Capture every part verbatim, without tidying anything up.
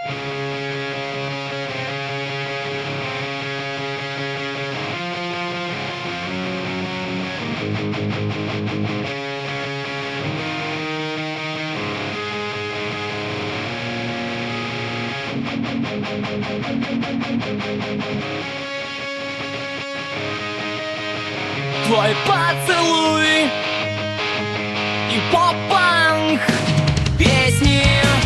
Твой поцелуй и поп-панк песни.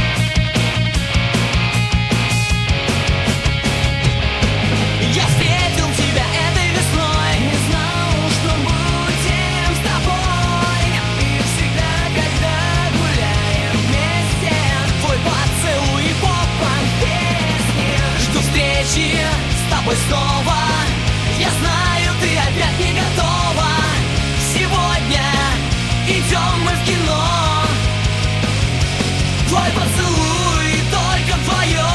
Я встретил тебя этой весной, не знал, что будем с тобой. И всегда, когда гуляем вместе, твой поцелуй и поп-панк песни. Жду встречи с тобой снова. Я знаю, ты опять не готова. Сегодня идем мы в кино. Твой поцелуй только вдвоем.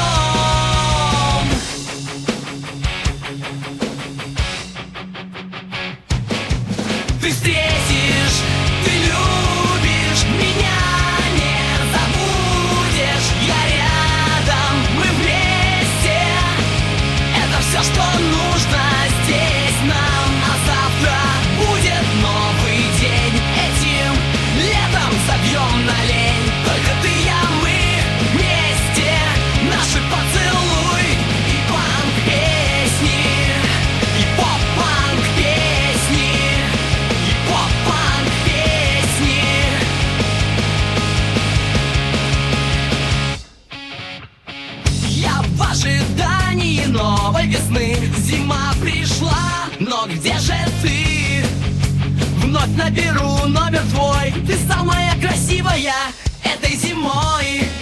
Ты встретишь, ты любишь, меня не забудешь. Я рядом, мы вместе. Это все, что нужно здесь нам. А завтра будет новый день. Этим летом забьем на лень. Только ты, я, мы вместе. Наши поцелуй и панк-песни. И поп-панк песни. И поп-панк песни. Я в ожидании новой весны. Зима пришла, но где же ты? Вновь наберу номер твой. Ты самая красивая этой зимой.